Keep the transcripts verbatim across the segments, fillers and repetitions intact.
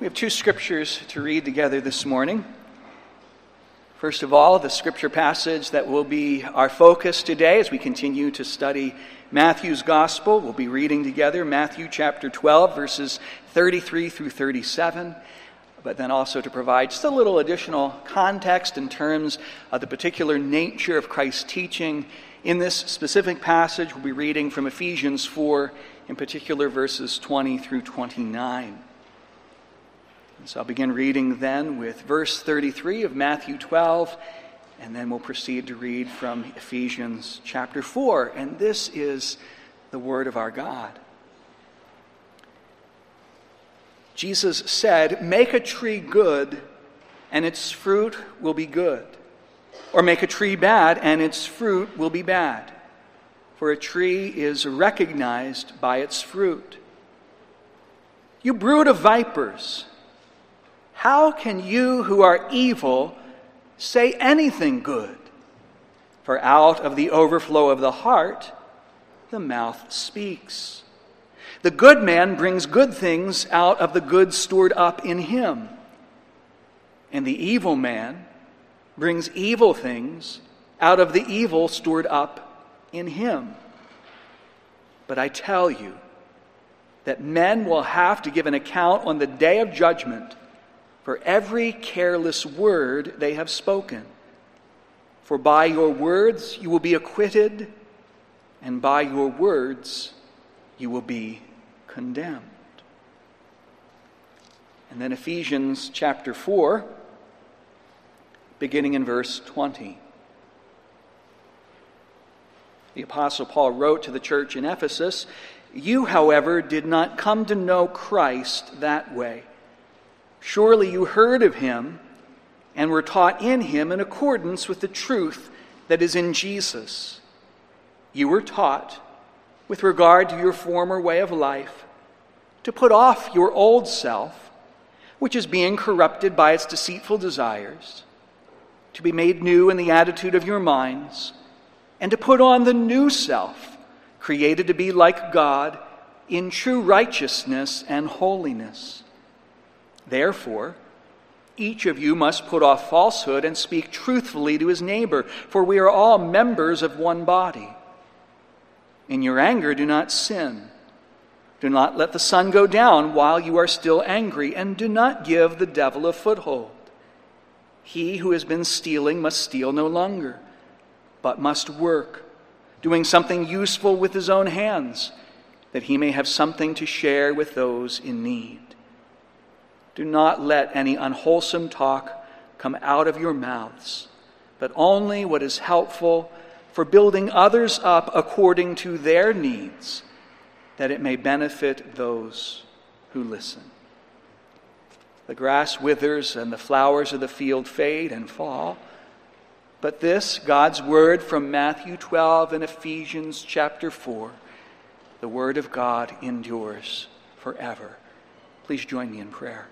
We have two scriptures to read together this morning. First of all, the scripture passage that will be our focus today as we continue to study Matthew's Gospel. We'll be reading together Matthew chapter twelve, verses thirty-three through thirty-seven, but then also to provide just a little additional context in terms of the particular nature of Christ's teaching. In this specific passage, we'll be reading from Ephesians four, in particular verses twenty through twenty-nine. And so I'll begin reading then with verse thirty-three of Matthew twelve, and then we'll proceed to read from Ephesians chapter four. And this is the word of our God. Jesus said, "Make a tree good, and its fruit will be good. Or make a tree bad, and its fruit will be bad. For a tree is recognized by its fruit. You brood of vipers, how can you who are evil say anything good? For out of the overflow of the heart, the mouth speaks. The good man brings good things out of the good stored up in him. And the evil man brings evil things out of the evil stored up in him. But I tell you that men will have to give an account on the day of judgment for every careless word they have spoken. For by your words you will be acquitted, and by your words you will be condemned." And then Ephesians chapter four, beginning in verse twenty. The Apostle Paul wrote to the church in Ephesus, "You, however, did not come to know Christ that way. Surely you heard of him and were taught in him in accordance with the truth that is in Jesus. You were taught, with regard to your former way of life, to put off your old self, which is being corrupted by its deceitful desires, to be made new in the attitude of your minds, and to put on the new self, created to be like God in true righteousness and holiness. Therefore, each of you must put off falsehood and speak truthfully to his neighbor, for we are all members of one body. In your anger, do not sin. Do not let the sun go down while you are still angry, and do not give the devil a foothold. He who has been stealing must steal no longer, but must work, doing something useful with his own hands, that he may have something to share with those in need. Do not let any unwholesome talk come out of your mouths, but only what is helpful for building others up according to their needs, that it may benefit those who listen. The grass withers and the flowers of the field fade and fall, but this, God's word from Matthew twelve and Ephesians chapter four, the word of God endures forever." Please join me in prayer.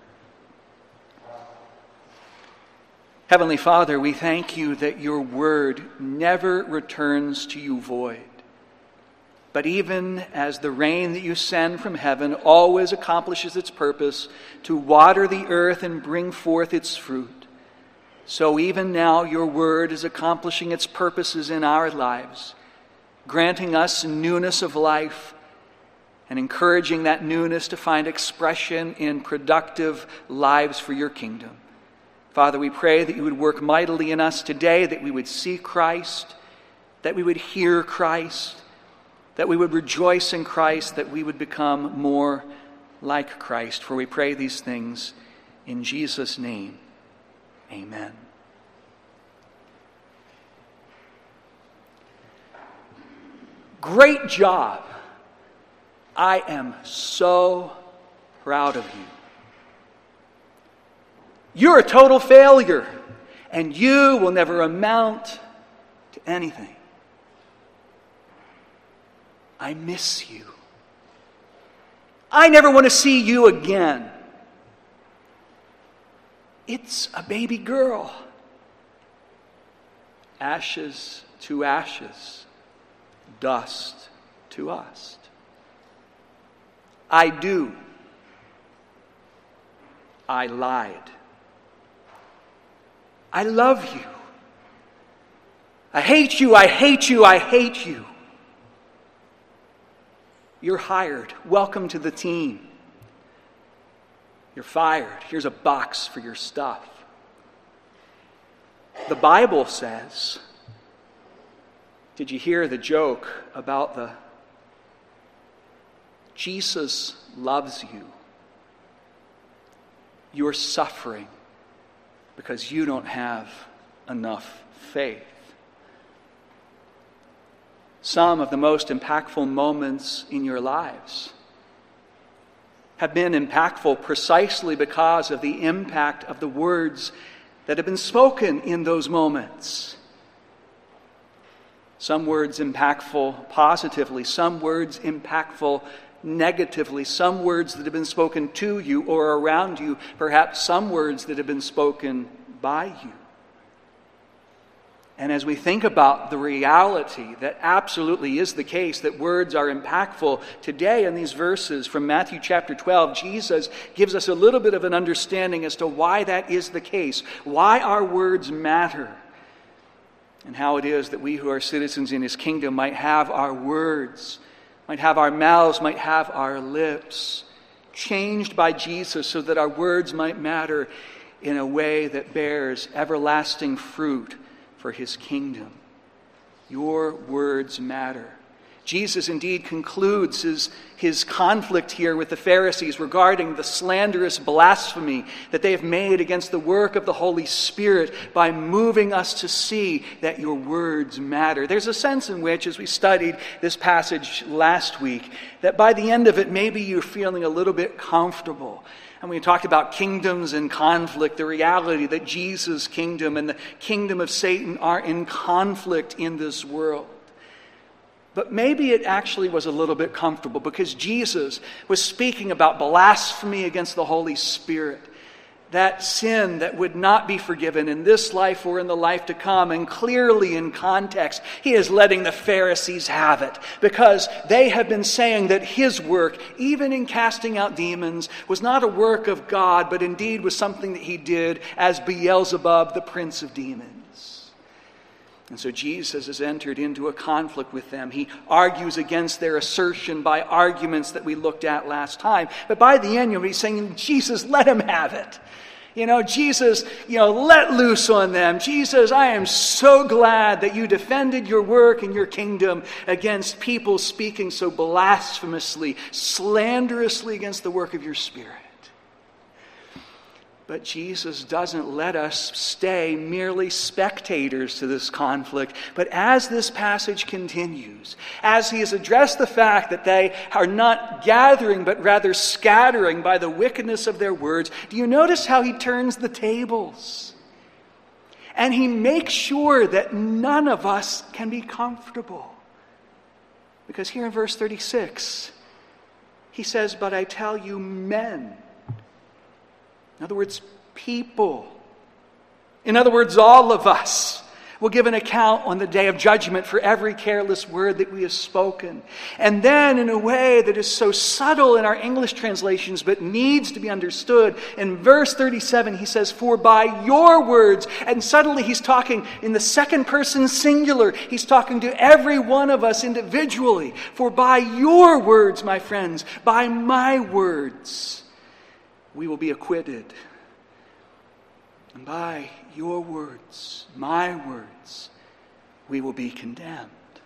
Heavenly Father, we thank you that your word never returns to you void. But even as the rain that you send from heaven always accomplishes its purpose to water the earth and bring forth its fruit, so even now your word is accomplishing its purposes in our lives, granting us newness of life and encouraging that newness to find expression in productive lives for your kingdom. Father, we pray that you would work mightily in us today, that we would see Christ, that we would hear Christ, that we would rejoice in Christ, that we would become more like Christ. For we pray these things in Jesus' name. Amen. Great job. I am so proud of you. You're a total failure, and you will never amount to anything. I miss you. I never want to see you again. It's a baby girl. Ashes to ashes, dust to dust. I do. I lied. I love you. I hate you, I hate you, I hate you. You're hired. Welcome to the team. You're fired. Here's a box for your stuff. The Bible says, did you hear the joke about the Jesus loves you? You're suffering because you don't have enough faith. Some of the most impactful moments in your lives have been impactful precisely because of the impact of the words that have been spoken in those moments. Some words impactful positively, some words impactful negatively, some words that have been spoken to you or around you, perhaps some words that have been spoken by you. And as we think about the reality that absolutely is the case, that words are impactful, today in these verses from Matthew chapter twelve, Jesus gives us a little bit of an understanding as to why that is the case, why our words matter, and how it is that we who are citizens in His kingdom might have our words, might have our mouths, might have our lips changed by Jesus so that our words might matter in a way that bears everlasting fruit for His kingdom. Your words matter. Jesus indeed concludes his, his conflict here with the Pharisees regarding the slanderous blasphemy that they have made against the work of the Holy Spirit by moving us to see that your words matter. There's a sense in which, as we studied this passage last week, that by the end of it, maybe you're feeling a little bit comfortable. And we talked about kingdoms and conflict, the reality that Jesus' kingdom and the kingdom of Satan are in conflict in this world. But maybe it actually was a little bit comfortable because Jesus was speaking about blasphemy against the Holy Spirit, that sin that would not be forgiven in this life or in the life to come. And clearly in context, He is letting the Pharisees have it because they have been saying that His work, even in casting out demons, was not a work of God, but indeed was something that He did as Beelzebub, the prince of demons. And so Jesus has entered into a conflict with them. He argues against their assertion by arguments that we looked at last time. But by the end, you'll be saying, Jesus, let Him have it. You know, Jesus, you know, let loose on them. Jesus, I am so glad that you defended your work and your kingdom against people speaking so blasphemously, slanderously against the work of your Spirit. But Jesus doesn't let us stay merely spectators to this conflict. But as this passage continues, as He has addressed the fact that they are not gathering, but rather scattering by the wickedness of their words, do you notice how He turns the tables? And He makes sure that none of us can be comfortable. Because here in verse thirty-six, He says, "But I tell you, men." In other words, people. In other words, all of us will give an account on the day of judgment for every careless word that we have spoken. And then in a way that is so subtle in our English translations but needs to be understood, in verse thirty-seven He says, "For by your words," and suddenly He's talking in the second person singular. He's talking to every one of us individually. "For by your words, my friends, by my words, we will be acquitted. And by your words, my words, we will be condemned."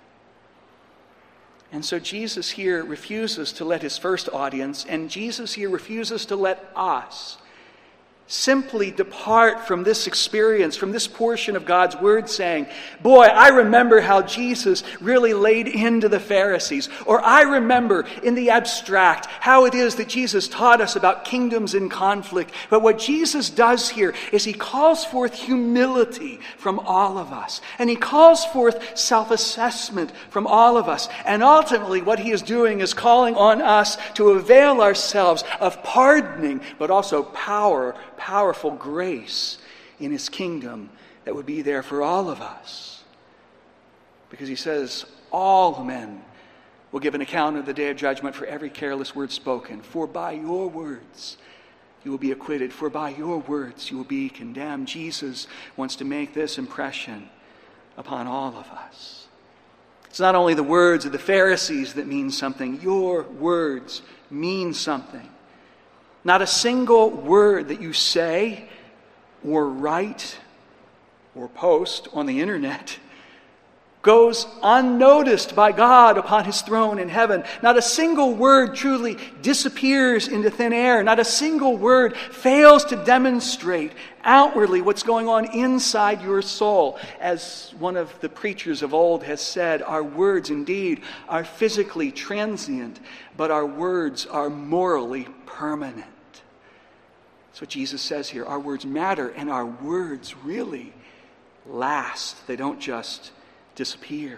And so Jesus here refuses to let His first audience, and Jesus here refuses to let us simply depart from this experience, from this portion of God's Word saying, boy, I remember how Jesus really laid into the Pharisees. Or I remember in the abstract how it is that Jesus taught us about kingdoms in conflict. But what Jesus does here is He calls forth humility from all of us. And He calls forth self-assessment from all of us. And ultimately what He is doing is calling on us to avail ourselves of pardoning, but also power, powerful grace in His kingdom that would be there for all of us. Because He says, all men will give an account of the day of judgment for every careless word spoken. For by your words, you will be acquitted, for by your words you will be condemned. Jesus wants to make this impression upon all of us. It's not only the words of the Pharisees that mean something. Your words mean something. Not a single word that you say or write or post on the internet goes unnoticed by God upon his throne in heaven. Not a single word truly disappears into thin air. Not a single word fails to demonstrate outwardly what's going on inside your soul. As one of the preachers of old has said, our words indeed are physically transient, but our words are morally permanent. That's what Jesus says here. Our words matter, and our words really last. They don't just disappear.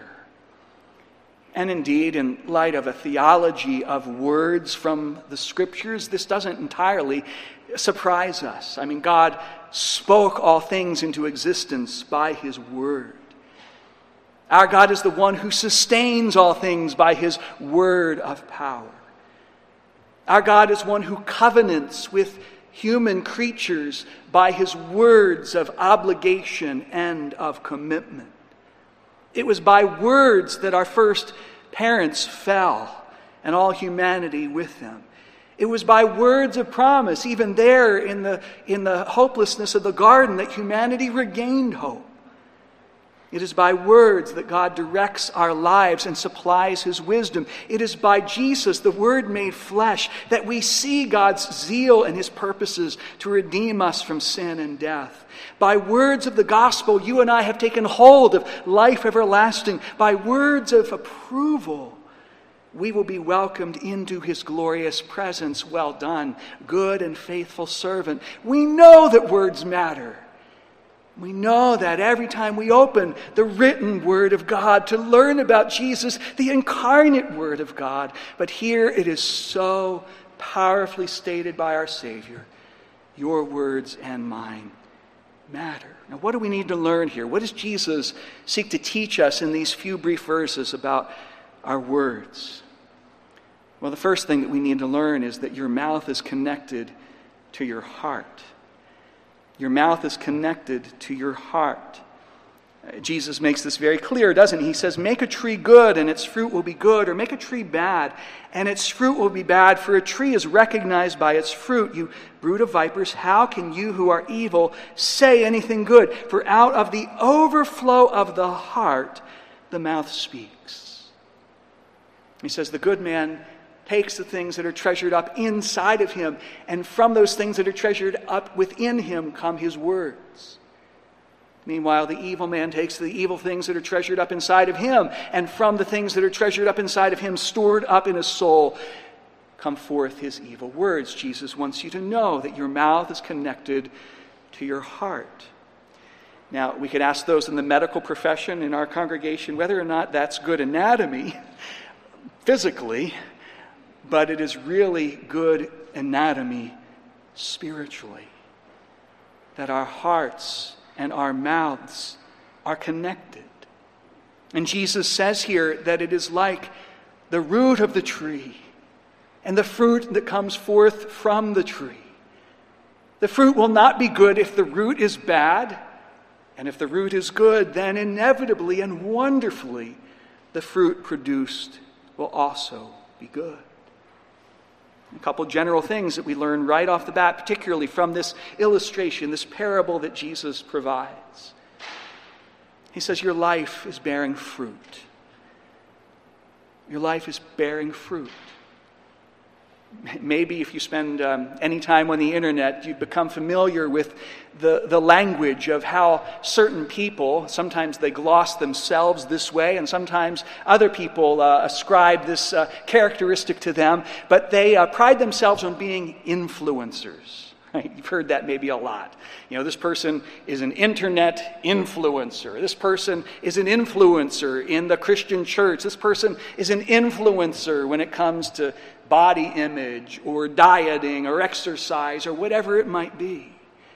And indeed, in light of a theology of words from the Scriptures, this doesn't entirely surprise us. I mean, God spoke all things into existence by his word. Our God is the one who sustains all things by his word of power. Our God is one who covenants with human creatures by his words of obligation and of commitment. It was by words that our first parents fell, and all humanity with them. It was by words of promise, even there in the, in the hopelessness of the garden, that humanity regained hope. It is by words that God directs our lives and supplies his wisdom. It is by Jesus, the Word made flesh, that we see God's zeal and his purposes to redeem us from sin and death. By words of the gospel, you and I have taken hold of life everlasting. By words of approval, we will be welcomed into his glorious presence. Well done, good and faithful servant. We know that words matter. We know that every time we open the written Word of God to learn about Jesus, the incarnate Word of God. But here it is so powerfully stated by our Savior, your words and mine matter. Now, what do we need to learn here? What does Jesus seek to teach us in these few brief verses about our words? Well, the first thing that we need to learn is that your mouth is connected to your heart. Your mouth is connected to your heart. Jesus makes this very clear, doesn't he? He says, make a tree good and its fruit will be good, or make a tree bad and its fruit will be bad, for a tree is recognized by its fruit. You brood of vipers, how can you who are evil say anything good? For out of the overflow of the heart, the mouth speaks. He says, the good man takes the things that are treasured up inside of him, and from those things that are treasured up within him come his words. Meanwhile, the evil man takes the evil things that are treasured up inside of him, and from the things that are treasured up inside of him, stored up in his soul, come forth his evil words. Jesus wants you to know that your mouth is connected to your heart. Now, we could ask those in the medical profession in our congregation whether or not that's good anatomy, physically, but it is really good anatomy spiritually. That our hearts and our mouths are connected. And Jesus says here that it is like the root of the tree and the fruit that comes forth from the tree. The fruit will not be good if the root is bad, and if the root is good, then inevitably and wonderfully the fruit produced will also be good. A couple general things that we learn right off the bat, particularly from this illustration, this parable that Jesus provides. He says, your life is bearing fruit. Your life is bearing fruit. Maybe if you spend um, any time on the internet, you'd become familiar with the, the language of how certain people, sometimes they gloss themselves this way, and sometimes other people uh, ascribe this uh, characteristic to them, but they uh, pride themselves on being influencers. Right? You've heard that maybe a lot. You know, this person is an internet influencer. This person is an influencer in the Christian church. This person is an influencer when it comes to body image or dieting or exercise or whatever it might be.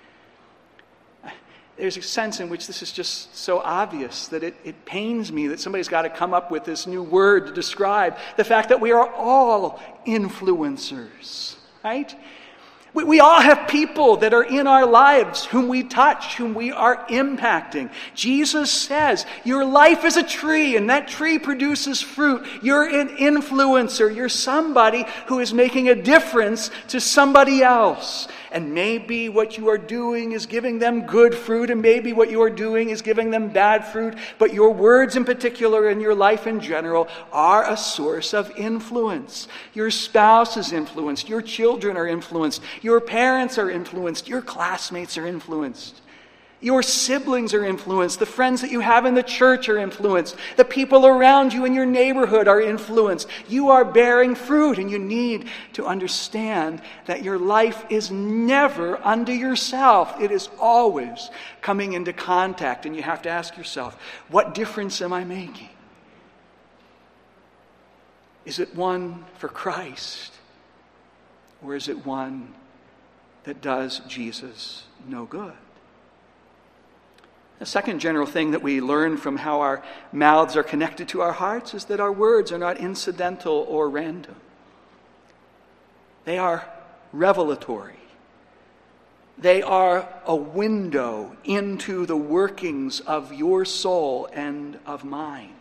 There's a sense in which this is just so obvious that it, it pains me that somebody's got to come up with this new word to describe the fact that we are all influencers, right? We, we all have people that are in our lives whom we touch, whom we are impacting. Jesus says, your life is a tree, and that tree produces fruit. You're an influencer. You're somebody who is making a difference to somebody else. And maybe what you are doing is giving them good fruit, and maybe what you are doing is giving them bad fruit. But your words in particular and your life in general are a source of influence. Your spouse is influenced. Your children are influenced. Your parents are influenced. Your classmates are influenced. Your siblings are influenced. The friends that you have in the church are influenced. The people around you in your neighborhood are influenced. You are bearing fruit, and you need to understand that your life is never unto yourself. It is always coming into contact, and you have to ask yourself, what difference am I making? Is it one for Christ, or is it one that does Jesus no good? The second general thing that we learn from how our mouths are connected to our hearts is that our words are not incidental or random. They are revelatory. They are a window into the workings of your soul and of mine.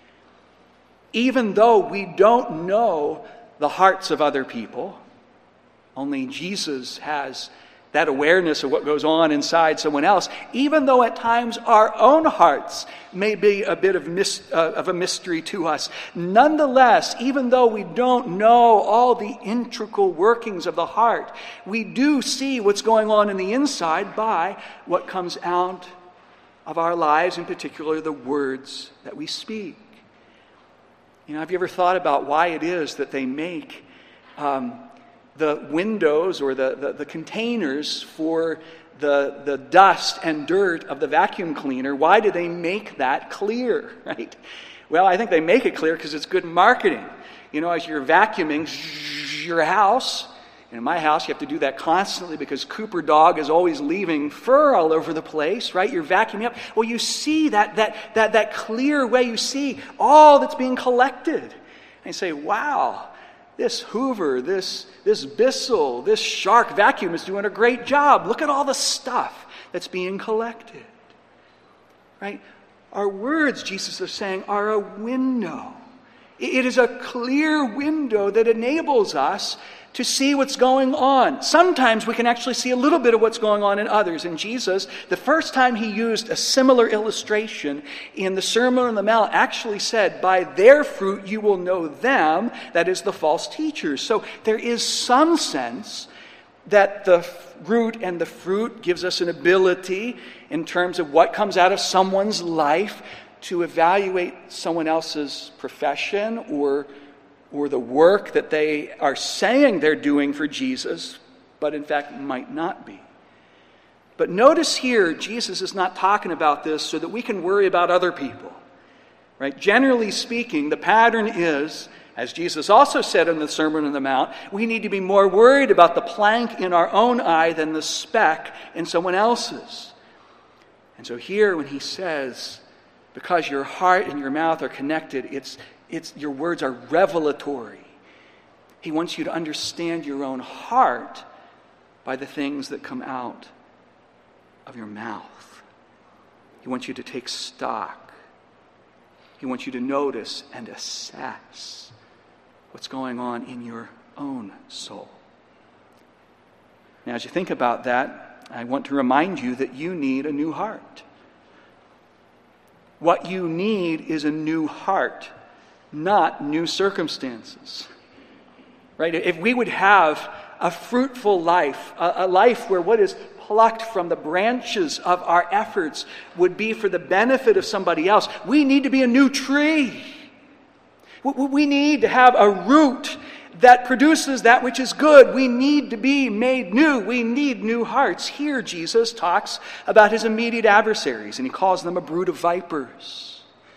Even though we don't know the hearts of other people, only Jesus has that awareness of what goes on inside someone else, even though at times our own hearts may be a bit of, mis- uh, of a mystery to us. Nonetheless, even though we don't know all the integral workings of the heart, we do see what's going on in the inside by what comes out of our lives, in particular the words that we speak. You know, have you ever thought about why it is that they make um, the windows or the, the, the containers for the, the dust and dirt of the vacuum cleaner? Why do they make that clear, right? Well, I think they make it clear because it's good marketing. You know, as you're vacuuming your house, and in my house you have to do that constantly because Cooper dog is always leaving fur all over the place, right? You're vacuuming up. Well, you see that that that that clear way. You see all that's being collected. And you say, wow, this Hoover, this, this Bissell, this Shark vacuum is doing a great job. Look at all the stuff that's being collected. Right? Our words, Jesus is saying, are a window. It is a clear window that enables us to see what's going on. Sometimes we can actually see a little bit of what's going on in others. And Jesus, the first time he used a similar illustration in the Sermon on the Mount, actually said, by their fruit you will know them, that is the false teachers. So there is some sense that the root and the fruit gives us an ability in terms of what comes out of someone's life to evaluate someone else's profession or or the work that they are saying they're doing for Jesus, but in fact might not be. But notice here, Jesus is not talking about this so that we can worry about other people. Right? Generally speaking, the pattern is, as Jesus also said in the Sermon on the Mount, we need to be more worried about the plank in our own eye than the speck in someone else's. And so here when he says, because your heart and your mouth are connected, it's It's your words are revelatory. He wants you to understand your own heart by the things that come out of your mouth. He wants you to take stock. He wants you to notice and assess what's going on in your own soul. Now, as you think about that, I want to remind you that you need a new heart. What you need is a new heart, not new circumstances. Right? If we would have a fruitful life, a, a life where what is plucked from the branches of our efforts would be for the benefit of somebody else, we need to be a new tree. We need to have a root that produces that which is good. We need to be made new. We need new hearts. Here Jesus talks about his immediate adversaries, and he calls them a brood of vipers.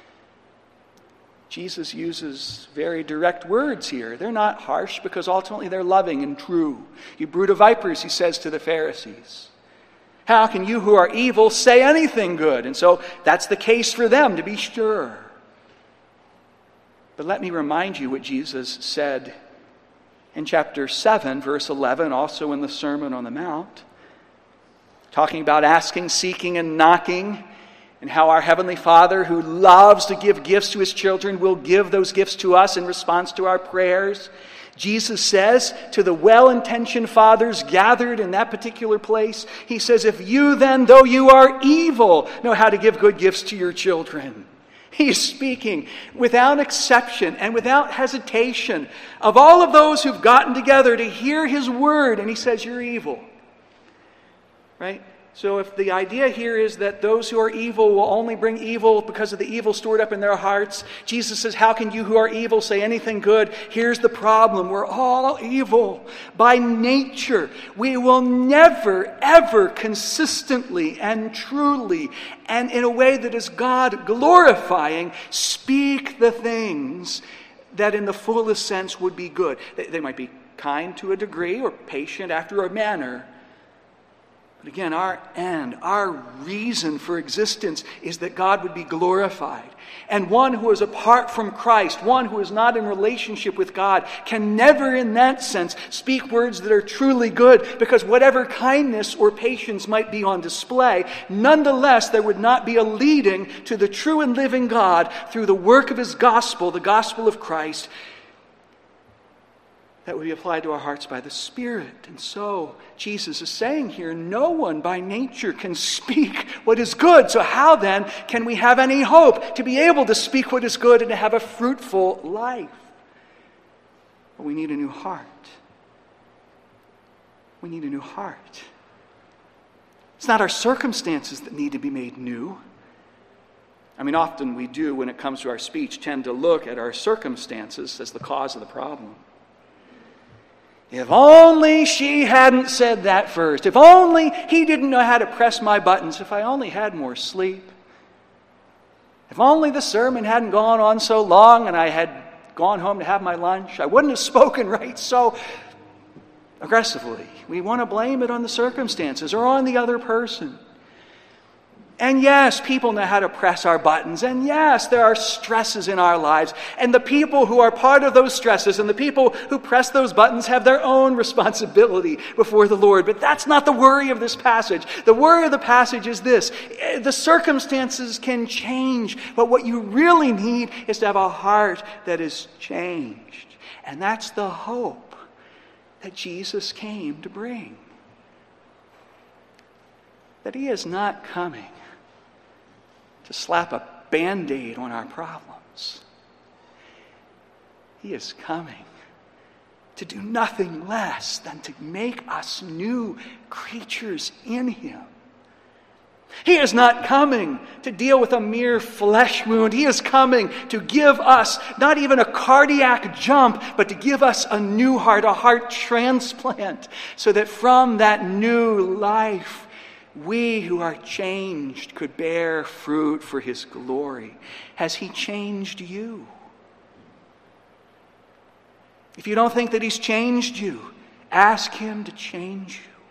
Jesus uses very direct words here. They're not harsh because ultimately they're loving and true. You brood of vipers, he says to the Pharisees. How can you who are evil say anything good? And so that's the case for them, to be sure. But let me remind you what Jesus said in chapter seven, verse eleven, also in the Sermon on the Mount, talking about asking, seeking, and knocking, and how our Heavenly Father, who loves to give gifts to His children, will give those gifts to us in response to our prayers. Jesus says to the well-intentioned fathers gathered in that particular place, He says, if you then, though you are evil, know how to give good gifts to your children. He's speaking without exception and without hesitation of all of those who've gotten together to hear His word, and He says, you're evil. Right? So if the idea here is that those who are evil will only bring evil because of the evil stored up in their hearts, Jesus says, how can you who are evil say anything good? Here's the problem. We're all evil by nature. We will never, ever consistently and truly and in a way that is God glorifying speak the things that in the fullest sense would be good. They, they might be kind to a degree or patient after a manner. But again, our end, our reason for existence is that God would be glorified. And one who is apart from Christ, one who is not in relationship with God, can never in that sense speak words that are truly good, because whatever kindness or patience might be on display, nonetheless there would not be a leading to the true and living God through the work of His gospel, the gospel of Christ, that would be applied to our hearts by the Spirit. And so, Jesus is saying here, no one by nature can speak what is good. So how then can we have any hope to be able to speak what is good and to have a fruitful life? Well, we need a new heart. We need a new heart. It's not our circumstances that need to be made new. I mean, often we do, when it comes to our speech, tend to look at our circumstances as the cause of the problem. If only she hadn't said that first. If only he didn't know how to press my buttons. If I only had more sleep. If only the sermon hadn't gone on so long and I had gone home to have my lunch. I wouldn't have spoken right so aggressively. We want to blame it on the circumstances or on the other person. And yes, people know how to press our buttons. And yes, there are stresses in our lives. And the people who are part of those stresses and the people who press those buttons have their own responsibility before the Lord. But that's not the worry of this passage. The worry of the passage is this. The circumstances can change, but what you really need is to have a heart that is changed. And that's the hope that Jesus came to bring. That He is not coming to slap a Band-Aid on our problems. He is coming to do nothing less than to make us new creatures in Him. He is not coming to deal with a mere flesh wound. He is coming to give us not even a cardiac jump, but to give us a new heart, a heart transplant, so that from that new life, we who are changed could bear fruit for His glory. Has He changed you? If you don't think that He's changed you, ask Him to change you.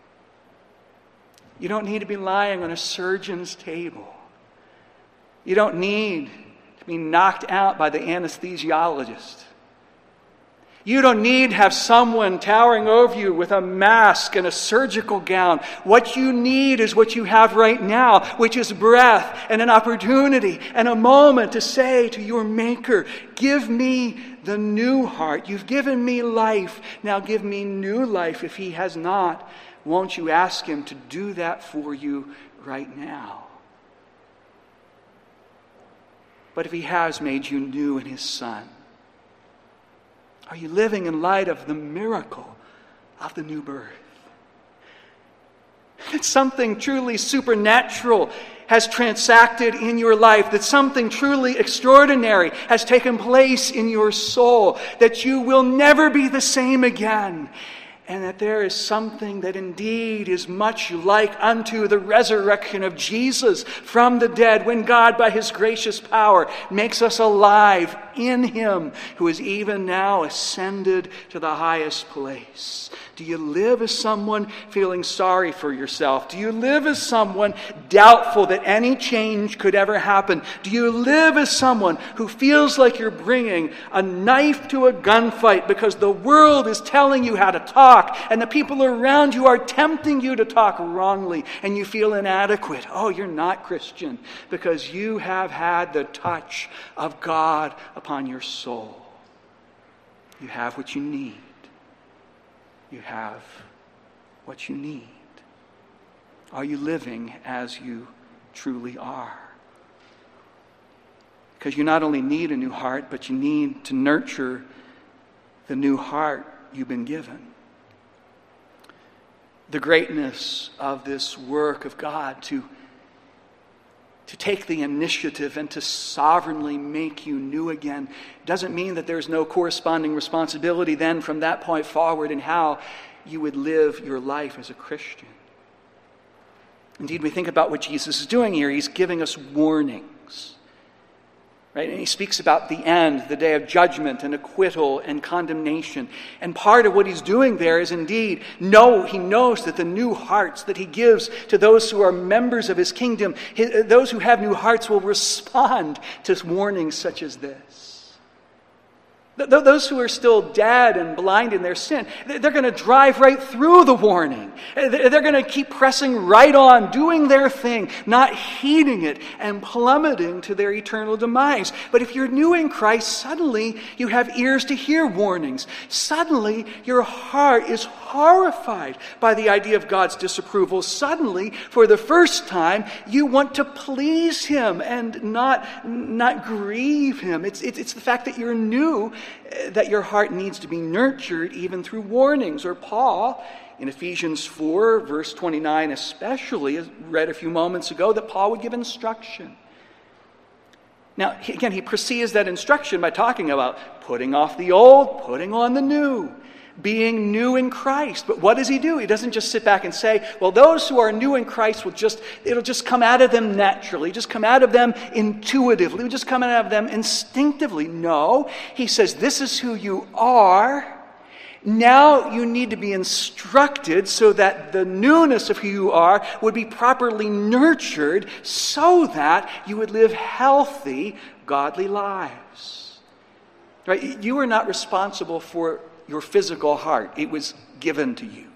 You don't need to be lying on a surgeon's table. You don't need to be knocked out by the anesthesiologist. You don't need to have someone towering over you with a mask and a surgical gown. What you need is what you have right now, which is breath and an opportunity and a moment to say to your Maker, give me the new heart. You've given me life. Now give me new life. If He has not, won't you ask Him to do that for you right now? But if He has made you new in His Son, are you living in light of the miracle of the new birth? That something truly supernatural has transacted in your life, that something truly extraordinary has taken place in your soul, that you will never be the same again, and that there is something that indeed is much like unto the resurrection of Jesus from the dead, when God, by His gracious power, makes us alive in Him, who is even now ascended to the highest place Do you live as someone feeling sorry for yourself? Do you live as someone doubtful that any change could ever happen? Do you live as someone who feels like you're bringing a knife to a gunfight because the world is telling you how to talk and the people around you are tempting you to talk wrongly and you feel inadequate? Oh, you're not Christian because you have had the touch of God upon your soul. You have what you need. You have what you need. Are you living as you truly are? Because you not only need a new heart, but you need to nurture the new heart you've been given. The greatness of this work of God to, to take the initiative and to sovereignly make you new again doesn't mean that there's no corresponding responsibility then from that point forward in how you would live your life as a Christian. Indeed, we think about what Jesus is doing here. He's giving us warnings. Right? And he speaks about the end, the day of judgment and acquittal and condemnation. And part of what he's doing there is indeed, know, he knows that the new hearts that he gives to those who are members of his kingdom, his, those who have new hearts will respond to warnings such as this. Those who are still dead and blind in their sin, they're going to drive right through the warning. They're going to keep pressing right on, doing their thing, not heeding it, and plummeting to their eternal demise. But if you're new in Christ, suddenly you have ears to hear warnings. Suddenly your heart is horrified by the idea of God's disapproval. Suddenly, for the first time, you want to please him and not, not grieve him. It's, it's, it's the fact that you're new that your heart needs to be nurtured even through warnings. Or Paul, in Ephesians four, verse twenty-nine especially, read a few moments ago, that Paul would give instruction. Now, again, he precedes that instruction by talking about putting off the old, putting on the new, being new in Christ. But what does he do? He doesn't just sit back and say, well, those who are new in Christ will just, it'll just come out of them naturally, just come out of them intuitively, just come out of them instinctively. No, he says, this is who you are. Now you need to be instructed so that the newness of who you are would be properly nurtured so that you would live healthy, godly lives. Right? You are not responsible for your physical heart. It was given to you.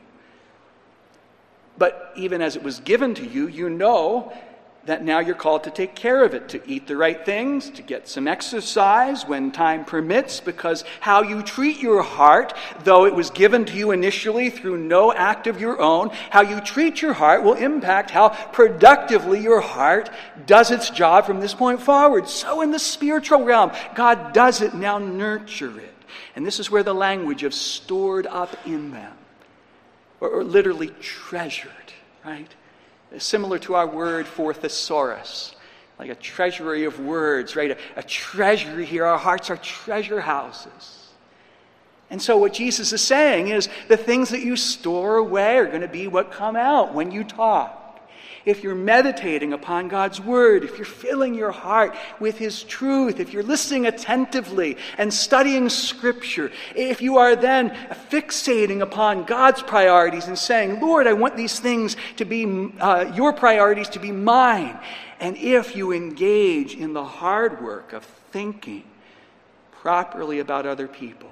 But even as it was given to you, you know that now you're called to take care of it, to eat the right things, to get some exercise when time permits, because how you treat your heart, though it was given to you initially through no act of your own, how you treat your heart will impact how productively your heart does its job from this point forward. So in the spiritual realm, God does it, now nurture it. And this is where the language of stored up in them, or, or literally treasured, right? Similar to our word for thesaurus, like a treasury of words, right? A, a treasury here. Our hearts are treasure houses. And so what Jesus is saying is the things that you store away are going to be what come out when you talk. If you're meditating upon God's word, if you're filling your heart with his truth, if you're listening attentively and studying scripture, if you are then fixating upon God's priorities and saying, Lord, I want these things to be, uh, your priorities to be mine. And if you engage in the hard work of thinking properly about other people,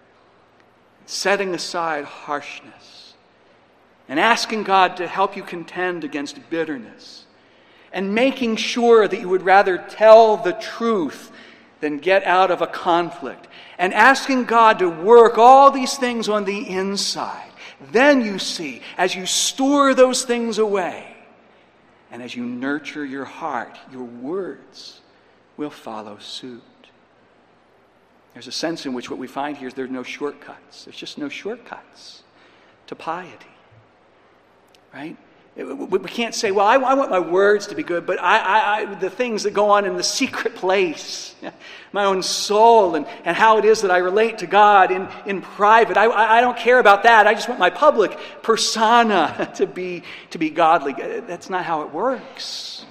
setting aside harshness, and asking God to help you contend against bitterness, and making sure that you would rather tell the truth than get out of a conflict, and asking God to work all these things on the inside, then you see, as you store those things away, and as you nurture your heart, your words will follow suit. There's a sense in which what we find here is there's no shortcuts. There's just no shortcuts to piety. Right? We can't say, well, I, I want my words to be good, but I, I, I, the things that go on in the secret place, my own soul, and, and how it is that I relate to God in, in private, I, I don't care about that. I just want my public persona to be, to be godly. That's not how it works.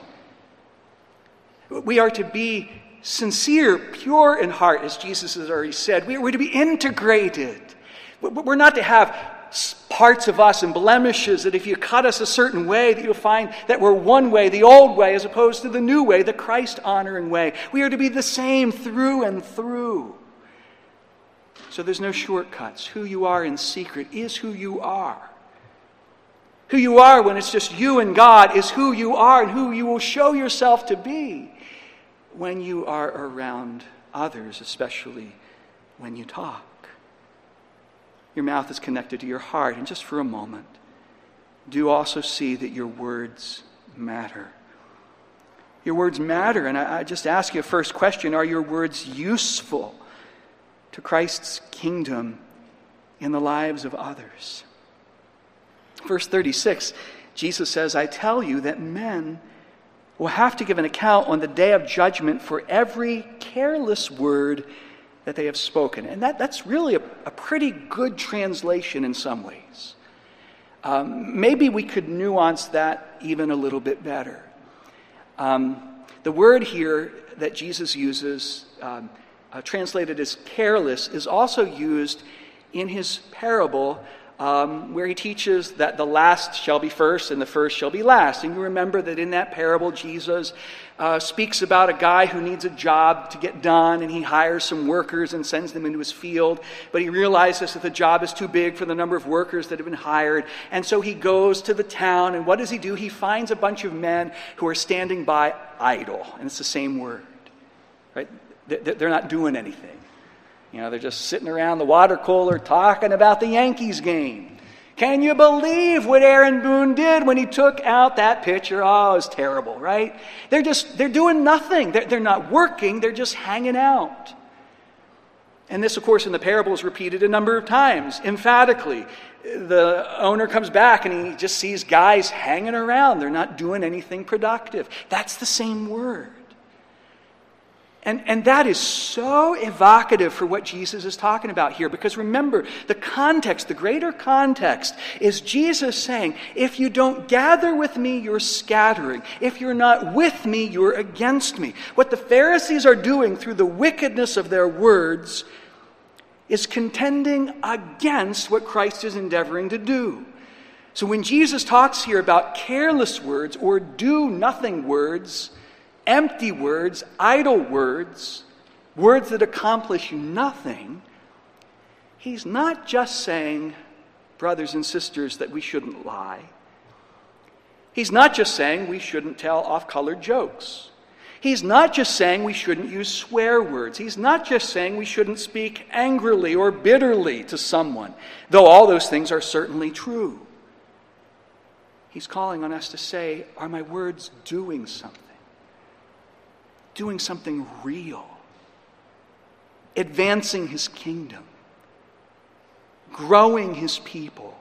We are to be sincere, pure in heart, as Jesus has already said. We're to be integrated. We're not to have parts of us and blemishes, that if you cut us a certain way, that you'll find that we're one way, the old way, as opposed to the new way, the Christ-honoring way. We are to be the same through and through. So there's no shortcuts. Who you are in secret is who you are. Who you are when it's just you and God is who you are, and who you will show yourself to be when you are around others, especially when you talk. Your mouth is connected to your heart, and just for a moment, do also see that your words matter. Your words matter, and I, I just ask you a first question: are your words useful to Christ's kingdom in the lives of others? Verse thirty-six, Jesus says, I tell you that men will have to give an account on the day of judgment for every careless word that they have spoken. And that, that's really a, a pretty good translation in some ways. Um, maybe we could nuance that even a little bit better. Um, the word here that Jesus uses, um, uh, translated as careless, is also used in his parable Um, where he teaches that the last shall be first and the first shall be last. And you remember that in that parable, Jesus uh, speaks about a guy who needs a job to get done, and he hires some workers and sends them into his field. But he realizes that the job is too big for the number of workers that have been hired. And so he goes to the town, and what does he do? He finds a bunch of men who are standing by idle. And it's the same word, right? They're not doing anything. You know, they're just sitting around the water cooler talking about the Yankees game. Can you believe what Aaron Boone did when he took out that pitcher? Oh, it was terrible, right? They're just, they're doing nothing. They're, they're not working. They're just hanging out. And this, of course, in the parable is repeated a number of times, emphatically. The owner comes back and he just sees guys hanging around. They're not doing anything productive. That's the same word. And, and that is so evocative for what Jesus is talking about here. Because remember, the context, the greater context, is Jesus saying, if you don't gather with me, you're scattering. If you're not with me, you're against me. What the Pharisees are doing through the wickedness of their words is contending against what Christ is endeavoring to do. So when Jesus talks here about careless words or do-nothing words, empty words, idle words, words that accomplish nothing, he's not just saying, brothers and sisters, that we shouldn't lie. He's not just saying we shouldn't tell off-colored jokes. He's not just saying we shouldn't use swear words. He's not just saying we shouldn't speak angrily or bitterly to someone, though all those things are certainly true. He's calling on us to say, are my words doing something? Doing something real, advancing his kingdom, growing his people,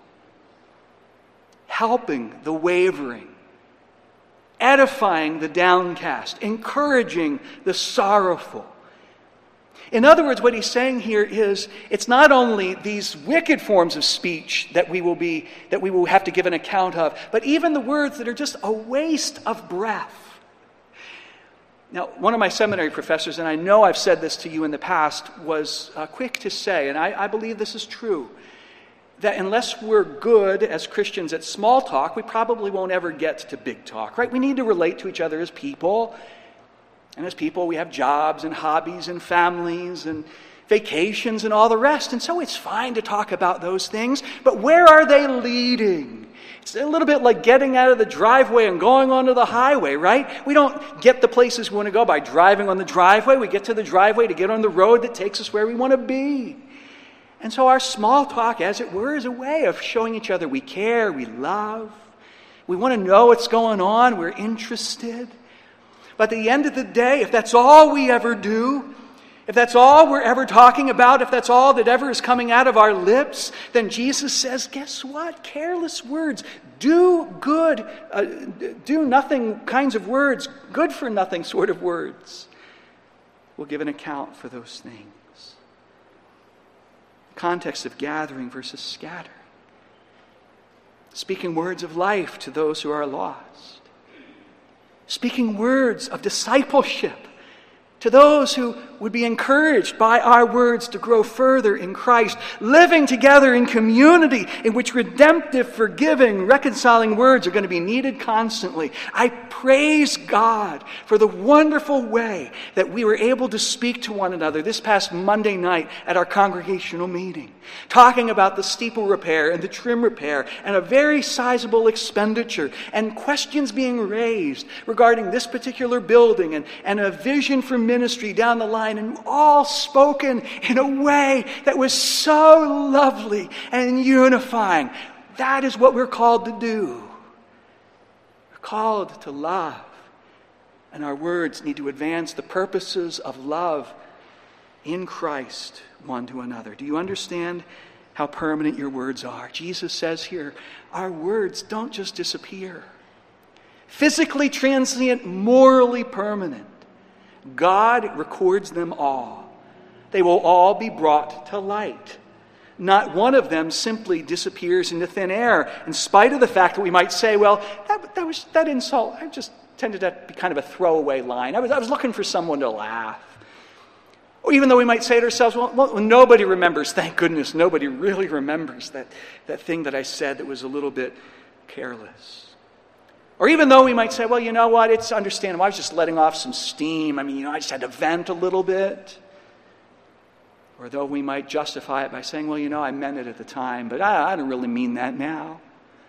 helping the wavering, edifying the downcast, encouraging the sorrowful. In other words, what he's saying here is, it's not only these wicked forms of speech that we will be that we will have to give an account of, but even the words that are just a waste of breath. Now, one of my seminary professors, and I know I've said this to you in the past, was uh, quick to say, and I, I believe this is true, that unless we're good as Christians at small talk, we probably won't ever get to big talk, right? We need to relate to each other as people. And as people, we have jobs and hobbies and families and vacations and all the rest. And so it's fine to talk about those things, but where are they leading? It's a little bit like getting out of the driveway and going onto the highway, right? We don't get the places we want to go by driving on the driveway. We get to the driveway to get on the road that takes us where we want to be. And so our small talk, as it were, is a way of showing each other we care, we love. We want to know what's going on. We're interested. But at the end of the day, if that's all we ever do, if that's all we're ever talking about, if that's all that ever is coming out of our lips, then Jesus says, guess what? Careless words, do good, uh, do nothing kinds of words, good for nothing sort of words, will give an account for those things. Context of gathering versus scattering. Speaking words of life to those who are lost. Speaking words of discipleship To those who would be encouraged by our words to grow further in Christ, living together in community in which redemptive, forgiving, reconciling words are going to be needed constantly. I praise God for the wonderful way that we were able to speak to one another this past Monday night at our congregational meeting, talking about the steeple repair and the trim repair and a very sizable expenditure and questions being raised regarding this particular building and, and a vision for ministry down the line, and all spoken in a way that was so lovely and unifying. That is what we're called to do. We're called to love, and our words need to advance the purposes of love in Christ one to another. Do you understand how permanent your words are? Jesus says here, our words don't just disappear. Physically transient, morally permanent. God records them all. They will all be brought to light. Not one of them simply disappears into thin air, in spite of the fact that we might say, well, that, that was that insult, I just tended to be kind of a throwaway line. I was, I was looking for someone to laugh. Or even though we might say to ourselves, well, well, nobody remembers, thank goodness, nobody really remembers that, that thing that I said that was a little bit careless. Or even though we might say, well, you know what, it's understandable. I was just letting off some steam. I mean, you know, I just had to vent a little bit. Or though we might justify it by saying, well, you know, I meant it at the time, but I, I don't really mean that now.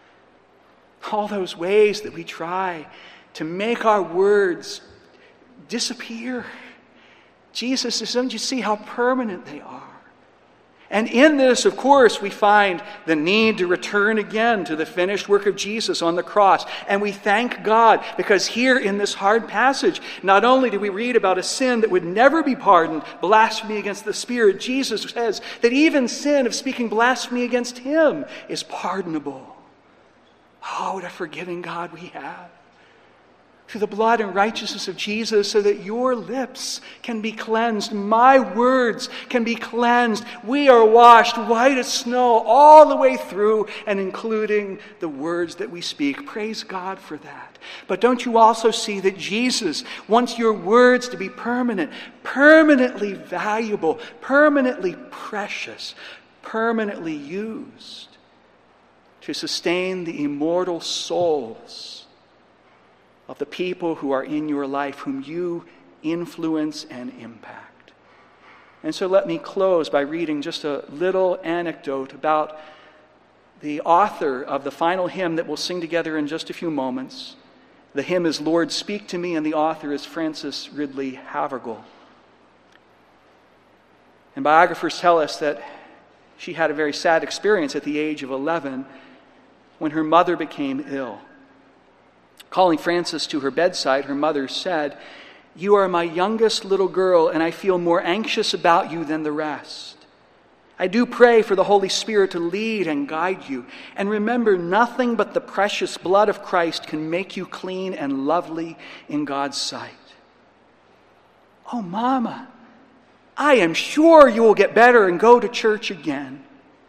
All those ways that we try to make our words disappear. Jesus says, don't you see how permanent they are? And in this, of course, we find the need to return again to the finished work of Jesus on the cross. And we thank God because here in this hard passage, not only do we read about a sin that would never be pardoned, blasphemy against the Spirit, Jesus says that even sin of speaking blasphemy against Him is pardonable. Oh, what a forgiving God we have. Through the blood and righteousness of Jesus, so that your lips can be cleansed. My words can be cleansed. We are washed white as snow all the way through, and including the words that we speak. Praise God for that. But don't you also see that Jesus wants your words to be permanent, permanently valuable, permanently precious, permanently used to sustain the immortal souls of the people who are in your life, whom you influence and impact. And so let me close by reading just a little anecdote about the author of the final hymn that we'll sing together in just a few moments. The hymn is Lord, Speak to Me, and the author is Frances Ridley Havergal. And biographers tell us that she had a very sad experience at the age of eleven when her mother became ill. Calling Frances to her bedside, her mother said, "You are my youngest little girl, and I feel more anxious about you than the rest. I do pray for the Holy Spirit to lead and guide you. And remember, nothing but the precious blood of Christ can make you clean and lovely in God's sight." "Oh, Mama, I am sure you will get better and go to church again."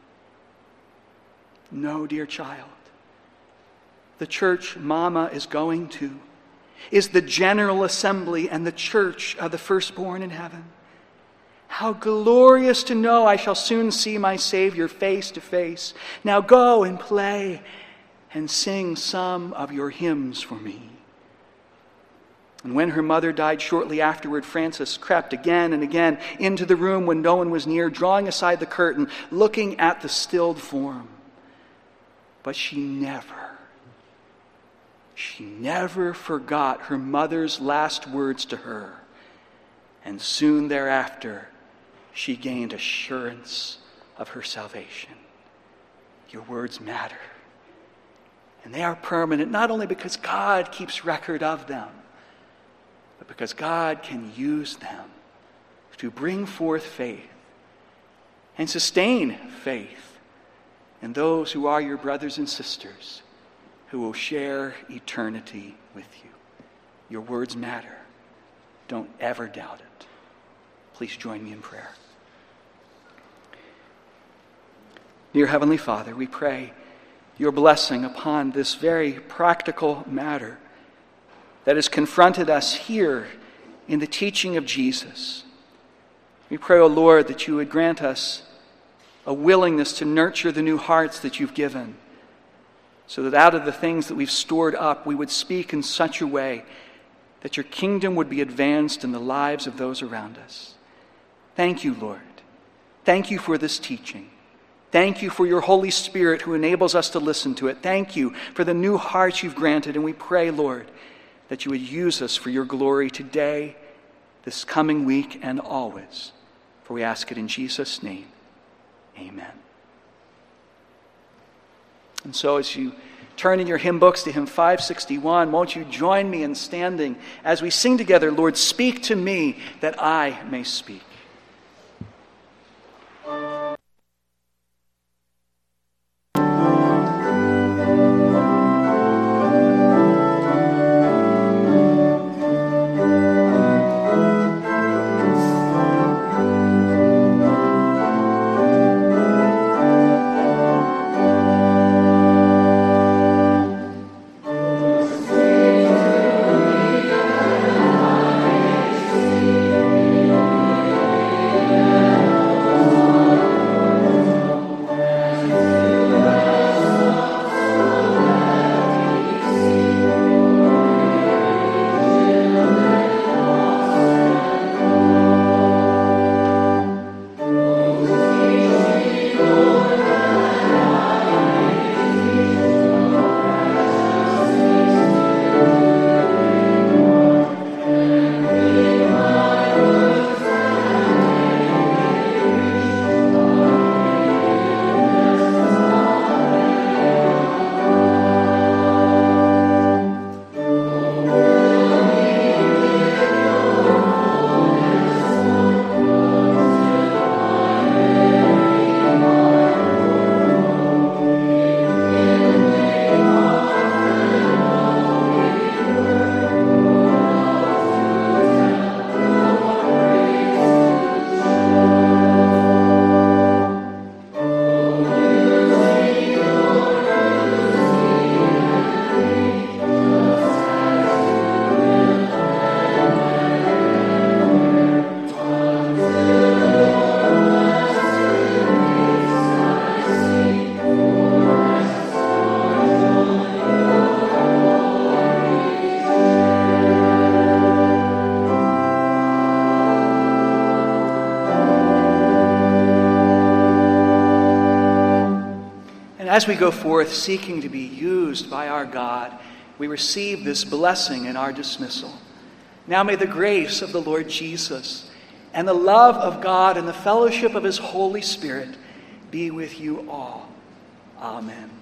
"No, dear child. The church Mama is going to is the General Assembly and the church of the firstborn in heaven. How glorious to know I shall soon see my Savior face to face. Now go and play and sing some of your hymns for me." And when her mother died shortly afterward, Frances crept again and again into the room when no one was near, drawing aside the curtain, looking at the stilled form. But she never She never forgot her mother's last words to her. And soon thereafter, she gained assurance of her salvation. Your words matter. And they are permanent, not only because God keeps record of them, but because God can use them to bring forth faith and sustain faith in those who are your brothers and sisters, who will share eternity with you. Your words matter. Don't ever doubt it. Please join me in prayer. Dear Heavenly Father, we pray your blessing upon this very practical matter that has confronted us here in the teaching of Jesus. We pray, O Lord, that you would grant us a willingness to nurture the new hearts that you've given, so that out of the things that we've stored up, we would speak in such a way that your kingdom would be advanced in the lives of those around us. Thank you, Lord. Thank you for this teaching. Thank you for your Holy Spirit who enables us to listen to it. Thank you for the new hearts you've granted. And we pray, Lord, that you would use us for your glory today, this coming week, and always. For we ask it in Jesus' name. Amen. And so as you turn in your hymn books to hymn five sixty-one, won't you join me in standing as we sing together, Lord, speak to me that I may speak. As we go forth seeking to be used by our God, we receive this blessing in our dismissal. Now may the grace of the Lord Jesus and the love of God and the fellowship of his Holy Spirit be with you all. Amen.